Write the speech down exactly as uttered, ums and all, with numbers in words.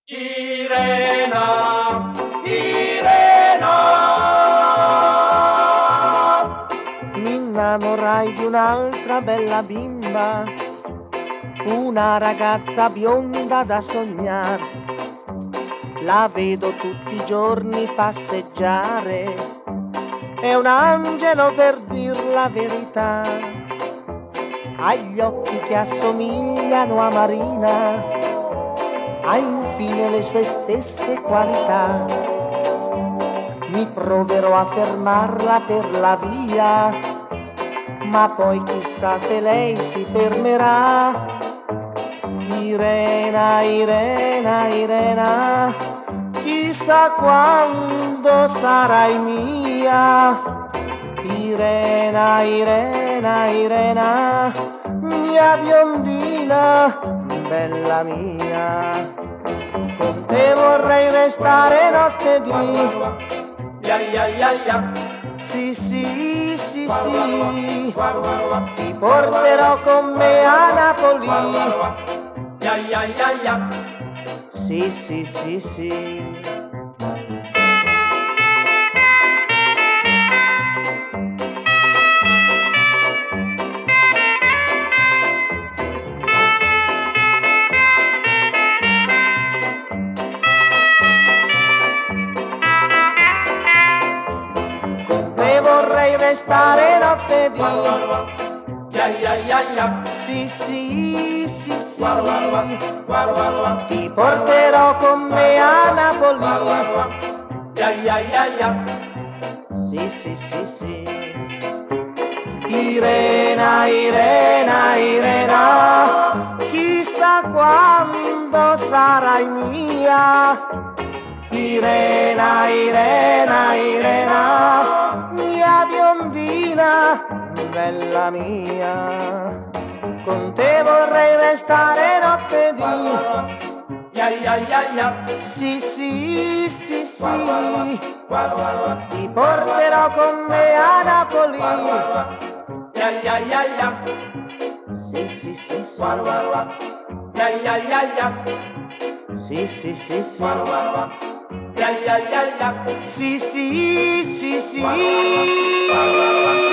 Irena, Irena. Mi innamorai di un'altra bella bimba, una ragazza bionda da sognare. La vedo tutti i giorni passeggiare, è un angelo per dir la verità. Ha gli occhi che assomigliano a Marina, ha infine le sue stesse qualità. Mi proverò a fermarla per la via, ma poi chissà se lei si fermerà. Irena, Irena, Irena, chissà quando sarai mia. Irena, Irena, Irena, mia biondina, bella mia. Con te vorrei restare notte di... Ya, ya, ya, ya. Sì, sì, sì, sì, ti porterò con me a Napoli. Ya, ya, ya, ya. Sì, sì, sì, sì. Con te vorrei restare notte di... Ya, ya, ya, ya. Sì, sì, sì, sì, Guarda, ti porterò con me a Napoli. ya, ya, ya, ya. Sì, sì, sì, sì. Irena, Irena, Irena, chissà quando sarai mia. Irena, Irena, Irena, mia biondina, bella mia. Con te vorrei restare notte di... Ya, ya, ya, ya. Sì, sì, sì, sì, ti porterò con me a Napoli. Ya, ya, ya, ya. Sì, sì, sì, sì, Ya, ya, ya, ya. sì, sì, sì, sì, Ya, ya, ya, ya. sì, sì, sì, sì.